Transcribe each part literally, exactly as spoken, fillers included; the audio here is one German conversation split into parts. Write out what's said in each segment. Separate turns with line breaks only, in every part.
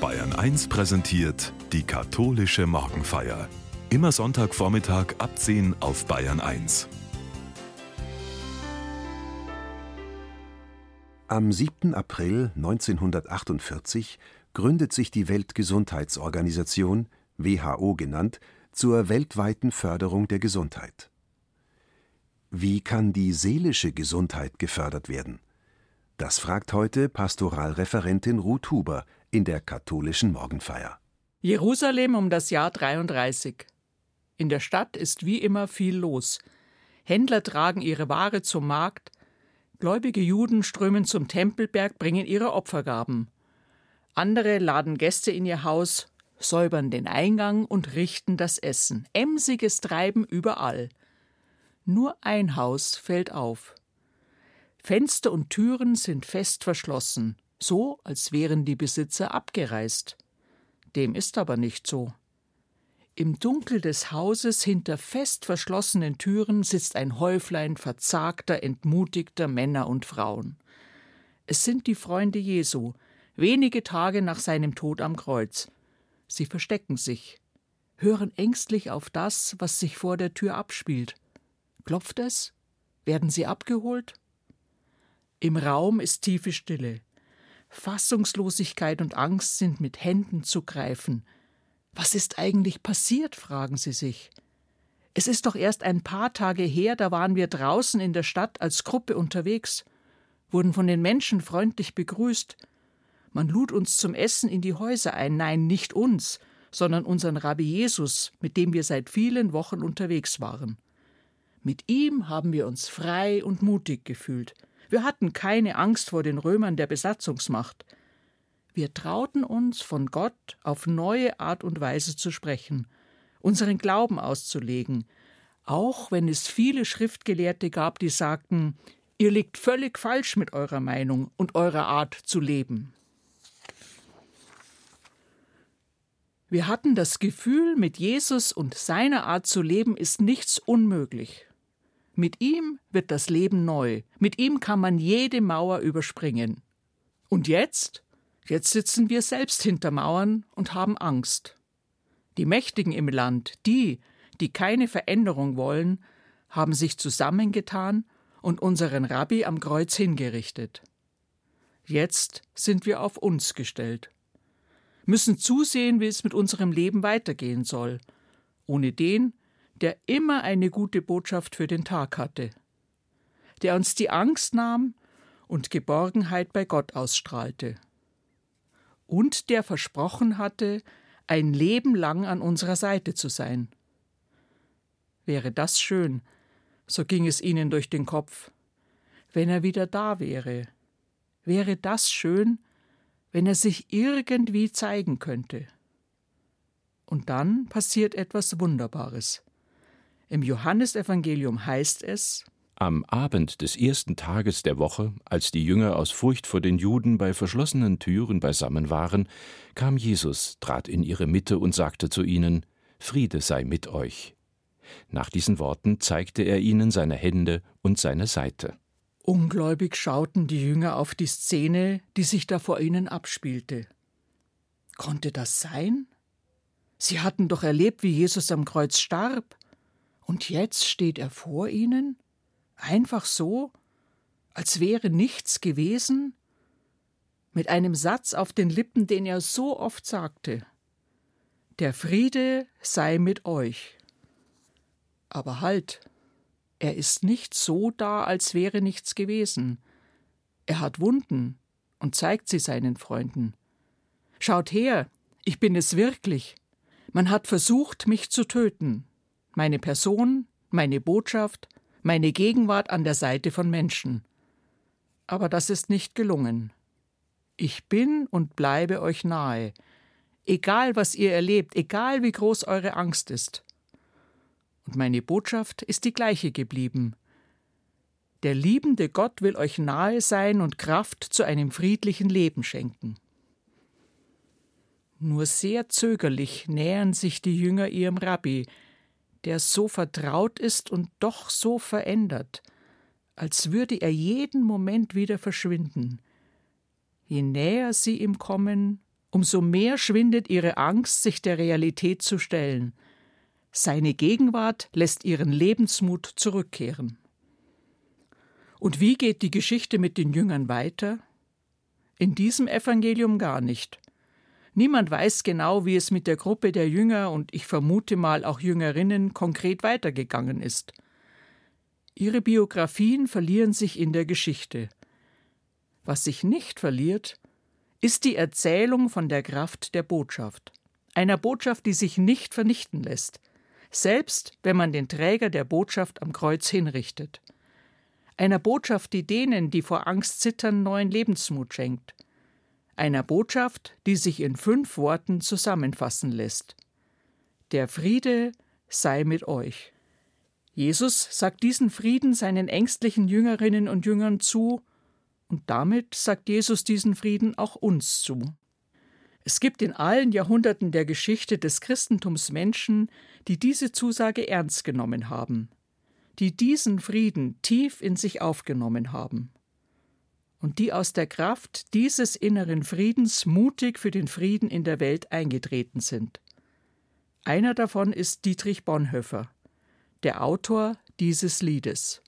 Bayern eins präsentiert die katholische Morgenfeier. Immer Sonntagvormittag ab zehn auf Bayern eins.
Am siebten April neunzehnhundertachtundvierzig gründet sich die Weltgesundheitsorganisation, W H O genannt, zur weltweiten Förderung der Gesundheit. Wie kann die seelische Gesundheit gefördert werden? Das fragt heute Pastoralreferentin Ruth Huber in der katholischen Morgenfeier.
Jerusalem um das Jahr dreiunddreißig. In der Stadt ist wie immer viel los. Händler tragen ihre Ware zum Markt, gläubige Juden strömen zum Tempelberg, bringen ihre Opfergaben. Andere laden Gäste in ihr Haus, säubern den Eingang und richten das Essen. Emsiges Treiben überall. Nur ein Haus fällt auf. Fenster und Türen sind fest verschlossen, so als wären die Besitzer abgereist. Dem ist aber nicht so. Im Dunkel des Hauses hinter fest verschlossenen Türen sitzt ein Häuflein verzagter, entmutigter Männer und Frauen. Es sind die Freunde Jesu, wenige Tage nach seinem Tod am Kreuz. Sie verstecken sich, hören ängstlich auf das, was sich vor der Tür abspielt. Klopft es? Werden sie abgeholt? Im Raum ist tiefe Stille. Fassungslosigkeit und Angst sind mit Händen zu greifen. Was ist eigentlich passiert, fragen sie sich. Es ist doch erst ein paar Tage her, da waren wir draußen in der Stadt als Gruppe unterwegs, wurden von den Menschen freundlich begrüßt. Man lud uns zum Essen in die Häuser ein, nein, nicht uns, sondern unseren Rabbi Jesus, mit dem wir seit vielen Wochen unterwegs waren. Mit ihm haben wir uns frei und mutig gefühlt. Wir hatten keine Angst vor den Römern der Besatzungsmacht. Wir trauten uns, von Gott auf neue Art und Weise zu sprechen, unseren Glauben auszulegen, auch wenn es viele Schriftgelehrte gab, die sagten, ihr liegt völlig falsch mit eurer Meinung und eurer Art zu leben. Wir hatten das Gefühl, mit Jesus und seiner Art zu leben ist nichts unmöglich. Mit ihm wird das Leben neu. Mit ihm kann man jede Mauer überspringen. Und jetzt? Jetzt sitzen wir selbst hinter Mauern und haben Angst. Die Mächtigen im Land, die, die keine Veränderung wollen, haben sich zusammengetan und unseren Rabbi am Kreuz hingerichtet. Jetzt sind wir auf uns gestellt. Müssen zusehen, wie es mit unserem Leben weitergehen soll. Ohne den, der immer eine gute Botschaft für den Tag hatte, der uns die Angst nahm und Geborgenheit bei Gott ausstrahlte und der versprochen hatte, ein Leben lang an unserer Seite zu sein. Wäre das schön, so ging es ihnen durch den Kopf, wenn er wieder da wäre. Wäre das schön, wenn er sich irgendwie zeigen könnte. Und dann passiert etwas Wunderbares. Im Johannesevangelium heißt es:
Am Abend des ersten Tages der Woche, als die Jünger aus Furcht vor den Juden bei verschlossenen Türen beisammen waren, kam Jesus, trat in ihre Mitte und sagte zu ihnen: Friede sei mit euch. Nach diesen Worten zeigte er ihnen seine Hände und seine Seite.
Ungläubig schauten die Jünger auf die Szene, die sich da vor ihnen abspielte. Konnte das sein? Sie hatten doch erlebt, wie Jesus am Kreuz starb. Und jetzt steht er vor ihnen? Einfach so? Als wäre nichts gewesen? Mit einem Satz auf den Lippen, den er so oft sagte: Der Friede sei mit euch. Aber halt, er ist nicht so da, als wäre nichts gewesen. Er hat Wunden und zeigt sie seinen Freunden. Schaut her, ich bin es wirklich. Man hat versucht, mich zu töten. Meine Person, meine Botschaft, meine Gegenwart an der Seite von Menschen. Aber das ist nicht gelungen. Ich bin und bleibe euch nahe, egal was ihr erlebt, egal wie groß eure Angst ist. Und meine Botschaft ist die gleiche geblieben. Der liebende Gott will euch nahe sein und Kraft zu einem friedlichen Leben schenken. Nur sehr zögerlich nähern sich die Jünger ihrem Rabbi, der so vertraut ist und doch so verändert, als würde er jeden Moment wieder verschwinden. Je näher sie ihm kommen, umso mehr schwindet ihre Angst, sich der Realität zu stellen. Seine Gegenwart lässt ihren Lebensmut zurückkehren. Und wie geht die Geschichte mit den Jüngern weiter? In diesem Evangelium gar nicht. Niemand weiß genau, wie es mit der Gruppe der Jünger und ich vermute mal auch Jüngerinnen konkret weitergegangen ist. Ihre Biografien verlieren sich in der Geschichte. Was sich nicht verliert, ist die Erzählung von der Kraft der Botschaft. Einer Botschaft, die sich nicht vernichten lässt, selbst wenn man den Träger der Botschaft am Kreuz hinrichtet. Einer Botschaft, die denen, die vor Angst zittern, neuen Lebensmut schenkt. Einer Botschaft, die sich in fünf Worten zusammenfassen lässt. Der Friede sei mit euch. Jesus sagt diesen Frieden seinen ängstlichen Jüngerinnen und Jüngern zu, und damit sagt Jesus diesen Frieden auch uns zu. Es gibt in allen Jahrhunderten der Geschichte des Christentums Menschen, die diese Zusage ernst genommen haben, die diesen Frieden tief in sich aufgenommen haben und die aus der Kraft dieses inneren Friedens mutig für den Frieden in der Welt eingetreten sind. Einer davon ist Dietrich Bonhoeffer, der Autor dieses Liedes.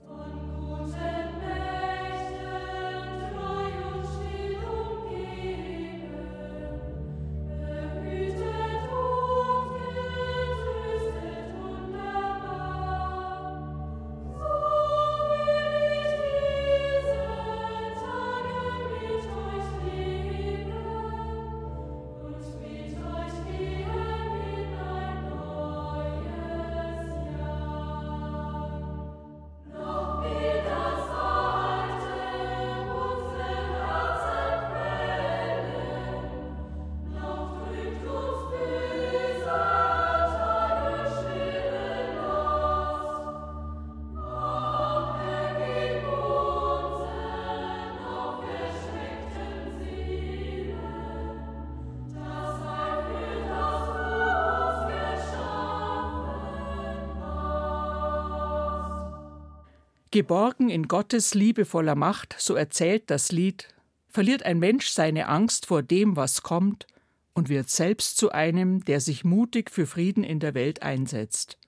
Geborgen in Gottes liebevoller Macht, so erzählt das Lied, verliert ein Mensch seine Angst vor dem, was kommt, und wird selbst zu einem, der sich mutig für Frieden in der Welt einsetzt.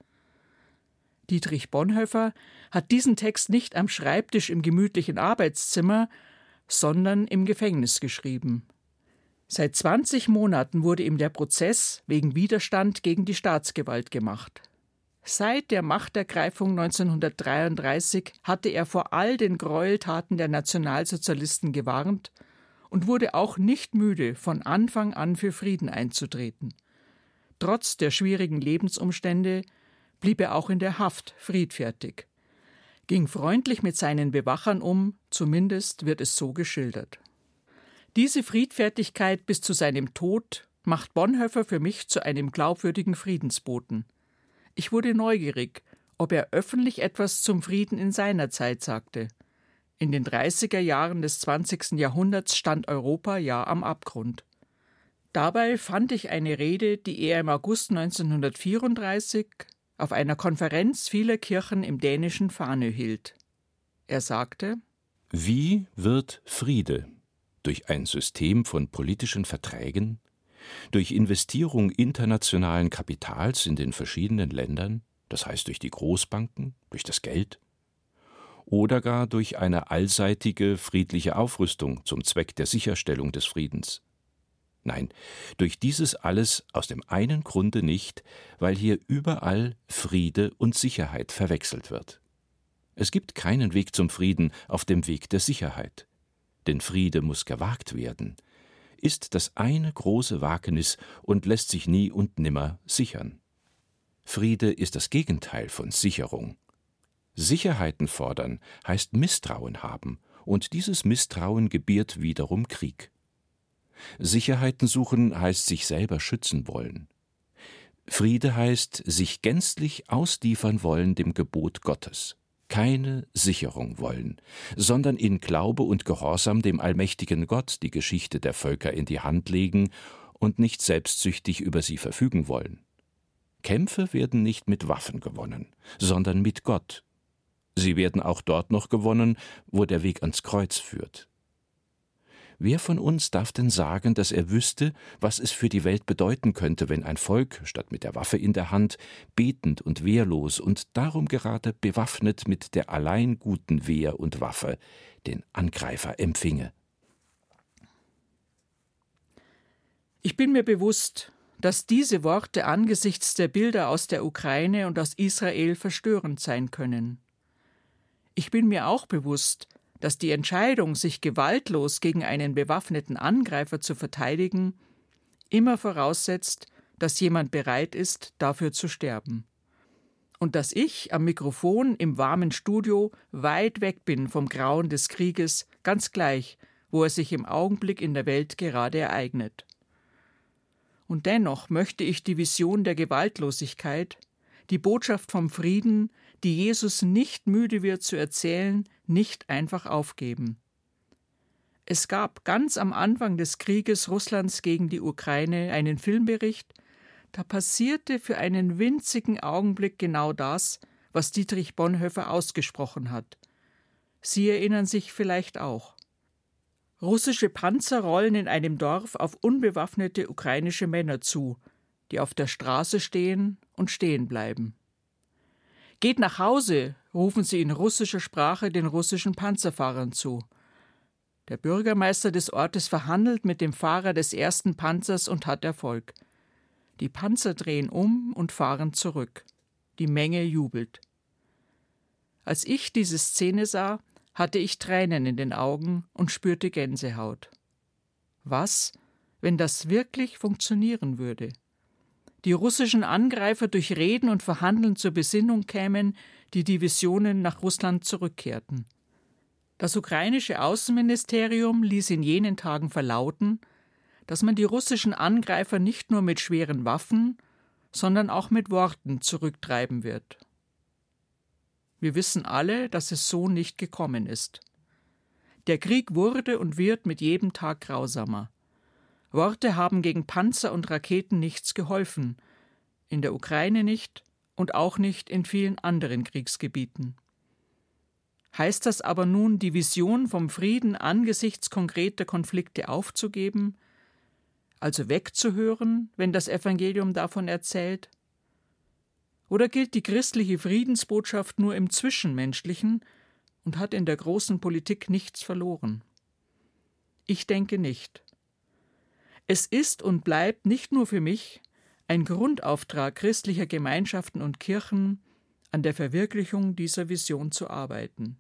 Dietrich Bonhoeffer hat diesen Text nicht am Schreibtisch im gemütlichen Arbeitszimmer, sondern im Gefängnis geschrieben. Seit zwanzig Monaten wurde ihm der Prozess wegen Widerstand gegen die Staatsgewalt gemacht. Seit der Machtergreifung neunzehnhundertdreiunddreißig hatte er vor all den Gräueltaten der Nationalsozialisten gewarnt und wurde auch nicht müde, von Anfang an für Frieden einzutreten. Trotz der schwierigen Lebensumstände blieb er auch in der Haft friedfertig, ging freundlich mit seinen Bewachern um, zumindest wird es so geschildert. Diese Friedfertigkeit bis zu seinem Tod macht Bonhoeffer für mich zu einem glaubwürdigen Friedensboten. Ich wurde neugierig, ob er öffentlich etwas zum Frieden in seiner Zeit sagte. In den dreißiger Jahren des zwanzigsten Jahrhunderts stand Europa ja am Abgrund. Dabei fand ich eine Rede, die er im August neunzehnhundertvierunddreißig auf einer Konferenz vieler Kirchen im dänischen Fanø hielt. Er sagte:
Wie wird Friede? Durch ein System von politischen Verträgen? Durch Investierung internationalen Kapitals in den verschiedenen Ländern, das heißt durch die Großbanken, durch das Geld? Oder gar durch eine allseitige friedliche Aufrüstung zum Zweck der Sicherstellung des Friedens? Nein, durch dieses alles aus dem einen Grunde nicht, weil hier überall Friede und Sicherheit verwechselt wird. Es gibt keinen Weg zum Frieden auf dem Weg der Sicherheit. Denn Friede muss gewagt werden, ist das eine große Wagnis und lässt sich nie und nimmer sichern. Friede ist das Gegenteil von Sicherung. Sicherheiten fordern heißt Misstrauen haben, und dieses Misstrauen gebiert wiederum Krieg. Sicherheiten suchen heißt sich selber schützen wollen. Friede heißt sich gänzlich ausliefern wollen dem Gebot Gottes. Keine Sicherung wollen, sondern in Glaube und Gehorsam dem allmächtigen Gott die Geschichte der Völker in die Hand legen und nicht selbstsüchtig über sie verfügen wollen. Kämpfe werden nicht mit Waffen gewonnen, sondern mit Gott. Sie werden auch dort noch gewonnen, wo der Weg ans Kreuz führt. Wer von uns darf denn sagen, dass er wüsste, was es für die Welt bedeuten könnte, wenn ein Volk, statt mit der Waffe in der Hand, betend und wehrlos und darum gerade bewaffnet mit der allein guten Wehr und Waffe, den Angreifer empfinge?
Ich bin mir bewusst, dass diese Worte angesichts der Bilder aus der Ukraine und aus Israel verstörend sein können. Ich bin mir auch bewusst, dass die Entscheidung, sich gewaltlos gegen einen bewaffneten Angreifer zu verteidigen, immer voraussetzt, dass jemand bereit ist, dafür zu sterben. Und dass ich am Mikrofon im warmen Studio weit weg bin vom Grauen des Krieges, ganz gleich, wo er sich im Augenblick in der Welt gerade ereignet. Und dennoch möchte ich die Vision der Gewaltlosigkeit, die Botschaft vom Frieden, die Jesus nicht müde wird zu erzählen, nicht einfach aufgeben. Es gab ganz am Anfang des Krieges Russlands gegen die Ukraine einen Filmbericht, da passierte für einen winzigen Augenblick genau das, was Dietrich Bonhoeffer ausgesprochen hat. Sie erinnern sich vielleicht auch. Russische Panzer rollen in einem Dorf auf unbewaffnete ukrainische Männer zu, die auf der Straße stehen und stehen bleiben. »Geht nach Hause«, rufen sie in russischer Sprache den russischen Panzerfahrern zu. Der Bürgermeister des Ortes verhandelt mit dem Fahrer des ersten Panzers und hat Erfolg. Die Panzer drehen um und fahren zurück. Die Menge jubelt. Als ich diese Szene sah, hatte ich Tränen in den Augen und spürte Gänsehaut. Was, wenn das wirklich funktionieren würde? Die russischen Angreifer durch Reden und Verhandeln zur Besinnung kämen, die Divisionen nach Russland zurückkehrten. Das ukrainische Außenministerium ließ in jenen Tagen verlauten, dass man die russischen Angreifer nicht nur mit schweren Waffen, sondern auch mit Worten zurücktreiben wird. Wir wissen alle, dass es so nicht gekommen ist. Der Krieg wurde und wird mit jedem Tag grausamer. Worte haben gegen Panzer und Raketen nichts geholfen, in der Ukraine nicht und auch nicht in vielen anderen Kriegsgebieten. Heißt das aber nun, die Vision vom Frieden angesichts konkreter Konflikte aufzugeben, also wegzuhören, wenn das Evangelium davon erzählt? Oder gilt die christliche Friedensbotschaft nur im Zwischenmenschlichen und hat in der großen Politik nichts verloren? Ich denke nicht. Es ist und bleibt nicht nur für mich ein Grundauftrag christlicher Gemeinschaften und Kirchen, an der Verwirklichung dieser Vision zu arbeiten.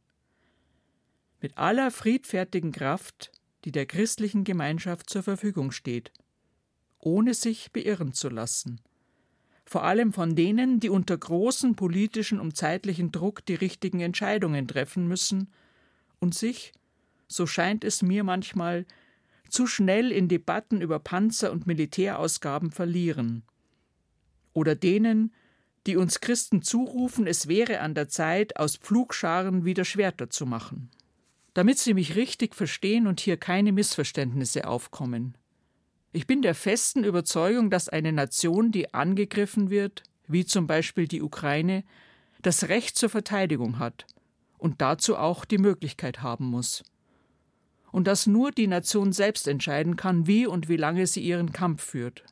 Mit aller friedfertigen Kraft, die der christlichen Gemeinschaft zur Verfügung steht, ohne sich beirren zu lassen. Vor allem von denen, die unter großem politischen und zeitlichen Druck die richtigen Entscheidungen treffen müssen und sich, so scheint es mir manchmal, zu schnell in Debatten über Panzer- und Militärausgaben verlieren. Oder denen, die uns Christen zurufen, es wäre an der Zeit, aus Pflugscharen wieder Schwerter zu machen. Damit Sie mich richtig verstehen und hier keine Missverständnisse aufkommen. Ich bin der festen Überzeugung, dass eine Nation, die angegriffen wird, wie zum Beispiel die Ukraine, das Recht zur Verteidigung hat und dazu auch die Möglichkeit haben muss. Und dass nur die Nation selbst entscheiden kann, wie und wie lange sie ihren Kampf führt.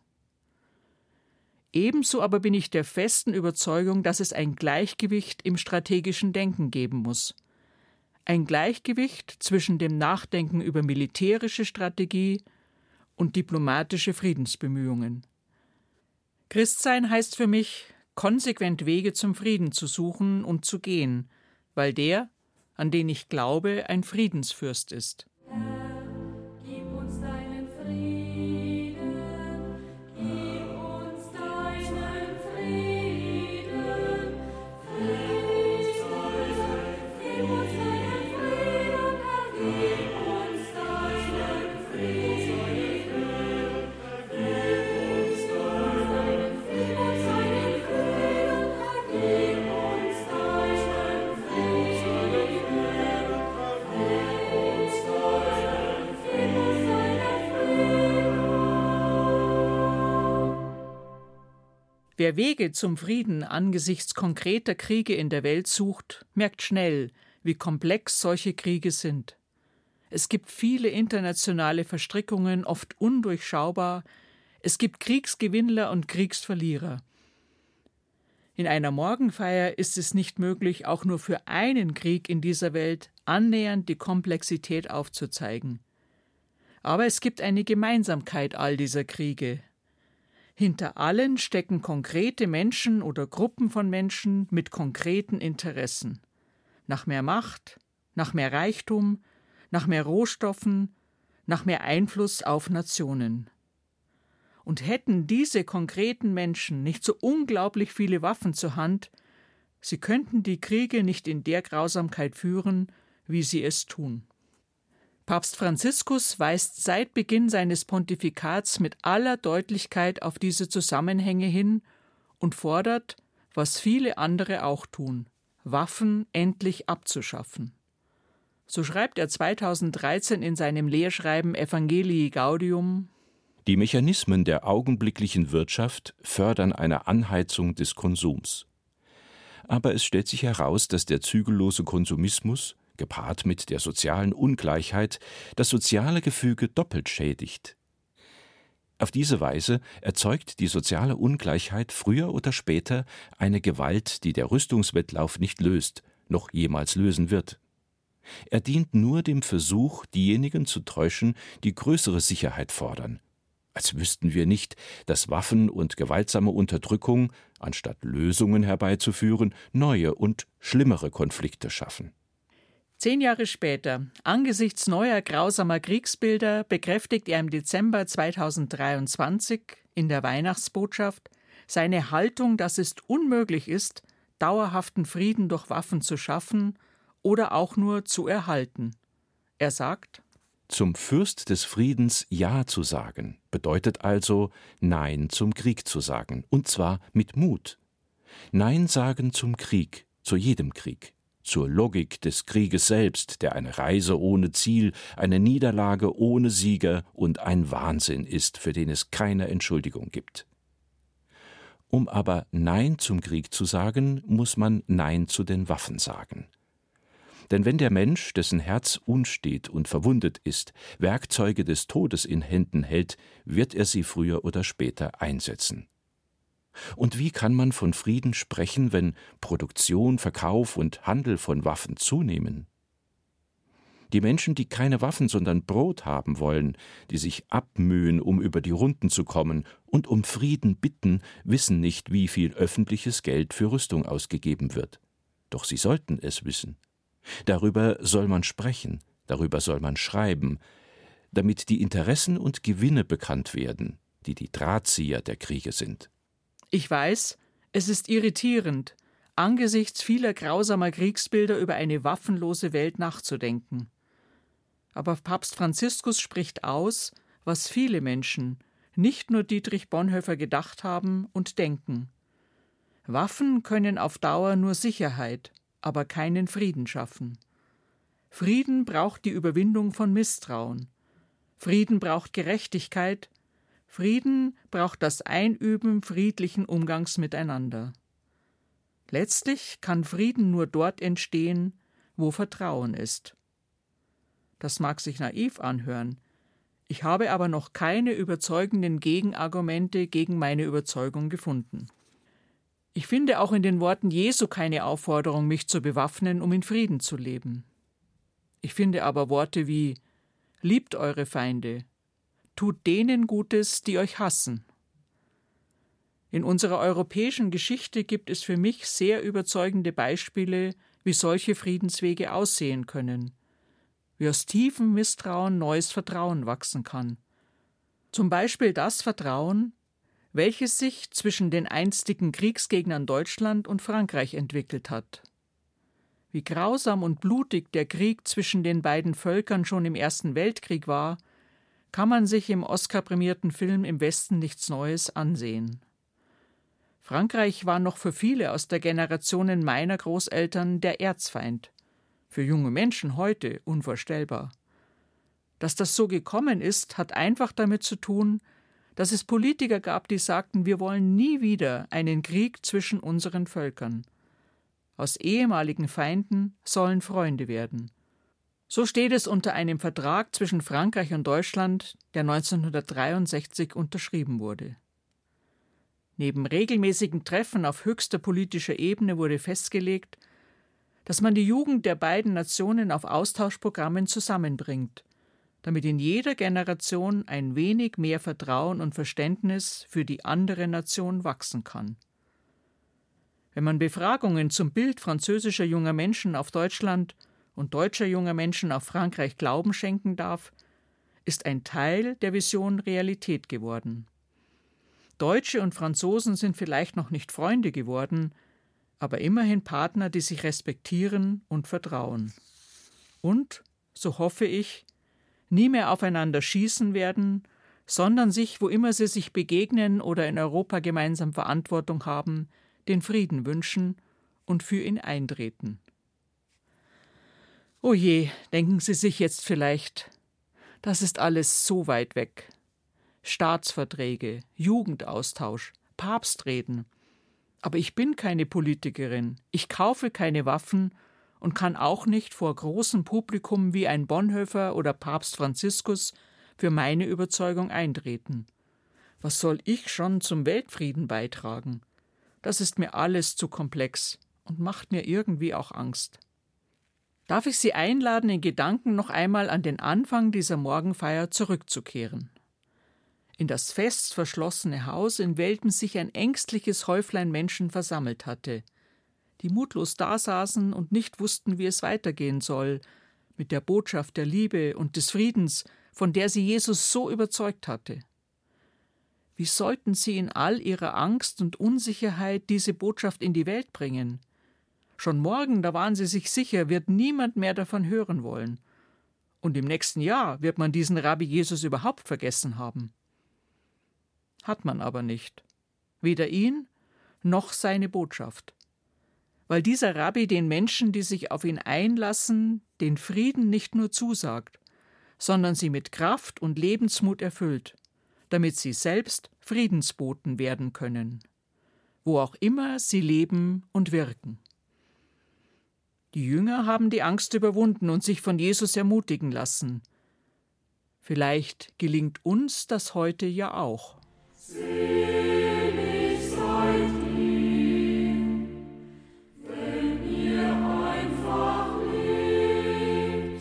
Ebenso aber bin ich der festen Überzeugung, dass es ein Gleichgewicht im strategischen Denken geben muss. Ein Gleichgewicht zwischen dem Nachdenken über militärische Strategie und diplomatische Friedensbemühungen. Christsein heißt für mich, konsequent Wege zum Frieden zu suchen und zu gehen, weil der, an den ich glaube, ein Friedensfürst ist. Wer Wege zum Frieden angesichts konkreter Kriege in der Welt sucht, merkt schnell, wie komplex solche Kriege sind. Es gibt viele internationale Verstrickungen, oft undurchschaubar. Es gibt Kriegsgewinnler und Kriegsverlierer. In einer Morgenfeier ist es nicht möglich, auch nur für einen Krieg in dieser Welt annähernd die Komplexität aufzuzeigen. Aber es gibt eine Gemeinsamkeit all dieser Kriege. Hinter allen stecken konkrete Menschen oder Gruppen von Menschen mit konkreten Interessen. Nach mehr Macht, nach mehr Reichtum, nach mehr Rohstoffen, nach mehr Einfluss auf Nationen. Und hätten diese konkreten Menschen nicht so unglaublich viele Waffen zur Hand, sie könnten die Kriege nicht in der Grausamkeit führen, wie sie es tun. Papst Franziskus weist seit Beginn seines Pontifikats mit aller Deutlichkeit auf diese Zusammenhänge hin und fordert, was viele andere auch tun, Waffen endlich abzuschaffen. So schreibt er zweitausenddreizehn in seinem Lehrschreiben Evangelii Gaudium:
Die Mechanismen der augenblicklichen Wirtschaft fördern eine Anheizung des Konsums. Aber es stellt sich heraus, dass der zügellose Konsumismus, gepaart mit der sozialen Ungleichheit, das soziale Gefüge doppelt schädigt. Auf diese Weise erzeugt die soziale Ungleichheit früher oder später eine Gewalt, die der Rüstungswettlauf nicht löst, noch jemals lösen wird. Er dient nur dem Versuch, diejenigen zu täuschen, die größere Sicherheit fordern. Als wüssten wir nicht, dass Waffen und gewaltsame Unterdrückung, anstatt Lösungen herbeizuführen, neue und schlimmere Konflikte schaffen.
Zehn Jahre später, angesichts neuer grausamer Kriegsbilder, bekräftigt er im Dezember zweitausenddreiundzwanzig in der Weihnachtsbotschaft seine Haltung, dass es unmöglich ist, dauerhaften Frieden durch Waffen zu schaffen oder auch nur zu erhalten. Er sagt:
Zum Fürst des Friedens Ja zu sagen, bedeutet also, Nein zum Krieg zu sagen, und zwar mit Mut. Nein sagen zum Krieg, zu jedem Krieg, zur Logik des Krieges selbst, der eine Reise ohne Ziel, eine Niederlage ohne Sieger und ein Wahnsinn ist, für den es keine Entschuldigung gibt. Um aber Nein zum Krieg zu sagen, muss man Nein zu den Waffen sagen. Denn wenn der Mensch, dessen Herz unstet und verwundet ist, Werkzeuge des Todes in Händen hält, wird er sie früher oder später einsetzen. Und wie kann man von Frieden sprechen, wenn Produktion, Verkauf und Handel von Waffen zunehmen? Die Menschen, die keine Waffen, sondern Brot haben wollen, die sich abmühen, um über die Runden zu kommen und um Frieden bitten, wissen nicht, wie viel öffentliches Geld für Rüstung ausgegeben wird. Doch sie sollten es wissen. Darüber soll man sprechen, darüber soll man schreiben, damit die Interessen und Gewinne bekannt werden, die die Drahtzieher der Kriege sind.
Ich weiß, es ist irritierend, angesichts vieler grausamer Kriegsbilder über eine waffenlose Welt nachzudenken. Aber Papst Franziskus spricht aus, was viele Menschen, nicht nur Dietrich Bonhoeffer, gedacht haben und denken. Waffen können auf Dauer nur Sicherheit, aber keinen Frieden schaffen. Frieden braucht die Überwindung von Misstrauen. Frieden braucht Gerechtigkeit. Frieden braucht das Einüben friedlichen Umgangs miteinander. Letztlich kann Frieden nur dort entstehen, wo Vertrauen ist. Das mag sich naiv anhören. Ich habe aber noch keine überzeugenden Gegenargumente gegen meine Überzeugung gefunden. Ich finde auch in den Worten Jesu keine Aufforderung, mich zu bewaffnen, um in Frieden zu leben. Ich finde aber Worte wie: Liebt eure Feinde, tut denen Gutes, die euch hassen. In unserer europäischen Geschichte gibt es für mich sehr überzeugende Beispiele, wie solche Friedenswege aussehen können, wie aus tiefem Misstrauen neues Vertrauen wachsen kann. Zum Beispiel das Vertrauen, welches sich zwischen den einstigen Kriegsgegnern Deutschland und Frankreich entwickelt hat. Wie grausam und blutig der Krieg zwischen den beiden Völkern schon im Ersten Weltkrieg war, kann man sich im Oscar-prämierten Film Im Westen nichts Neues ansehen. Frankreich war noch für viele aus der Generationen meiner Großeltern der Erzfeind. Für junge Menschen heute unvorstellbar. Dass das so gekommen ist, hat einfach damit zu tun, dass es Politiker gab, die sagten, wir wollen nie wieder einen Krieg zwischen unseren Völkern. Aus ehemaligen Feinden sollen Freunde werden. So steht es unter einem Vertrag zwischen Frankreich und Deutschland, der neunzehnhundertdreiundsechzig unterschrieben wurde. Neben regelmäßigen Treffen auf höchster politischer Ebene wurde festgelegt, dass man die Jugend der beiden Nationen auf Austauschprogrammen zusammenbringt, damit in jeder Generation ein wenig mehr Vertrauen und Verständnis für die andere Nation wachsen kann. Wenn man Befragungen zum Bild französischer junger Menschen auf Deutschland und deutscher junger Menschen auf Frankreich Glauben schenken darf, ist ein Teil der Vision Realität geworden. Deutsche und Franzosen sind vielleicht noch nicht Freunde geworden, aber immerhin Partner, die sich respektieren und vertrauen. Und, so hoffe ich, nie mehr aufeinander schießen werden, sondern sich, wo immer sie sich begegnen oder in Europa gemeinsam Verantwortung haben, den Frieden wünschen und für ihn eintreten. O je, denken Sie sich jetzt vielleicht, das ist alles so weit weg. Staatsverträge, Jugendaustausch, Papstreden. Aber ich bin keine Politikerin, ich kaufe keine Waffen und kann auch nicht vor großem Publikum wie ein Bonhoeffer oder Papst Franziskus für meine Überzeugung eintreten. Was soll ich schon zum Weltfrieden beitragen? Das ist mir alles zu komplex und macht mir irgendwie auch Angst. Darf ich Sie einladen, in Gedanken noch einmal an den Anfang dieser Morgenfeier zurückzukehren? In das fest verschlossene Haus, in welchem sich ein ängstliches Häuflein Menschen versammelt hatte, die mutlos dasaßen und nicht wussten, wie es weitergehen soll, mit der Botschaft der Liebe und des Friedens, von der sie Jesus so überzeugt hatte. Wie sollten sie in all ihrer Angst und Unsicherheit diese Botschaft in die Welt bringen? Schon morgen, da waren sie sich sicher, wird niemand mehr davon hören wollen. Und im nächsten Jahr wird man diesen Rabbi Jesus überhaupt vergessen haben. Hat man aber nicht. Weder ihn noch seine Botschaft. Weil dieser Rabbi den Menschen, die sich auf ihn einlassen, den Frieden nicht nur zusagt, sondern sie mit Kraft und Lebensmut erfüllt, damit sie selbst Friedensboten werden können, wo auch immer sie leben und wirken. Die Jünger haben die Angst überwunden und sich von Jesus ermutigen lassen. Vielleicht gelingt uns das heute ja auch.
Selig seid ihr, wenn ihr einfach lebt.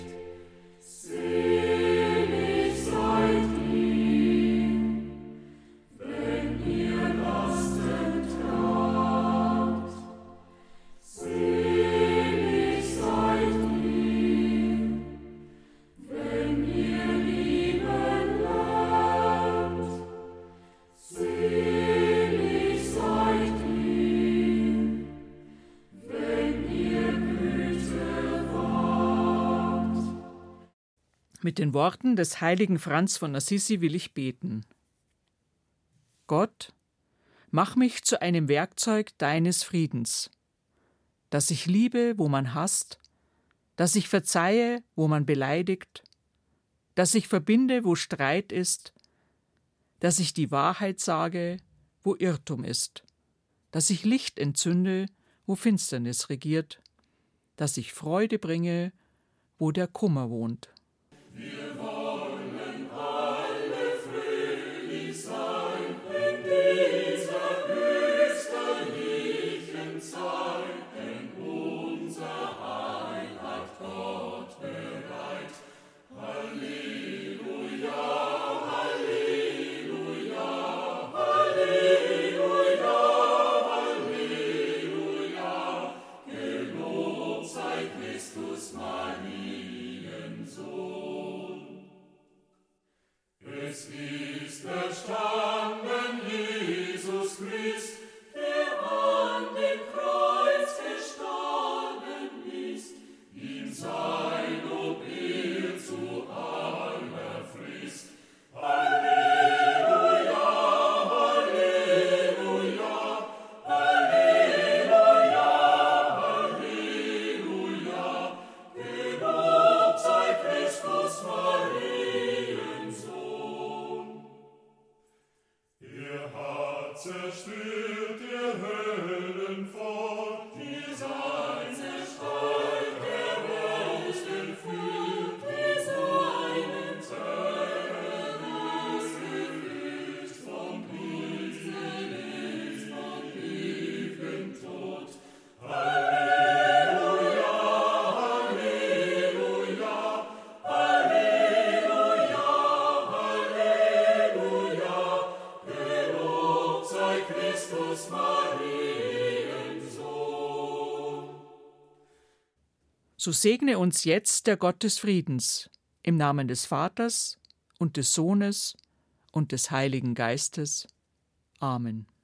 Selig seid ihr, wenn ihr Lasten tragt. Selig seid ihr, wenn ihr lieben lernt. Selig seid ihr, wenn ihr Güte wagt.
Mit den Worten des heiligen Franz von Assisi will ich beten. Gott, mach mich zu einem Werkzeug deines Friedens, dass ich liebe, wo man hasst, dass ich verzeihe, wo man beleidigt, dass ich verbinde, wo Streit ist, dass ich die Wahrheit sage, wo Irrtum ist, dass ich Licht entzünde, wo Finsternis regiert, dass ich Freude bringe, wo der Kummer wohnt.
Wir wollen alle fröhlich sein in dieser österlichen Zeit, denn unser Heil hat Gott bereit. Halleluja, Halleluja, Halleluja, Halleluja, gelobt sei Christus Mariensohn. Es ist erstanden Jesus Christ, der an dem Kreuz gestorben ist. Ihm sei Lob Ehre zu aller Frist. Halleluja, Halleluja, Halleluja, Halleluja, gelobt sei Christus Mariensohn. Er hat zerstört der Höhlen fort, die sein zerstreut, der aus den Füßen. Jesus Mariensohn.
So segne uns jetzt der Gott des Friedens, im Namen des Vaters und des Sohnes und des Heiligen Geistes. Amen.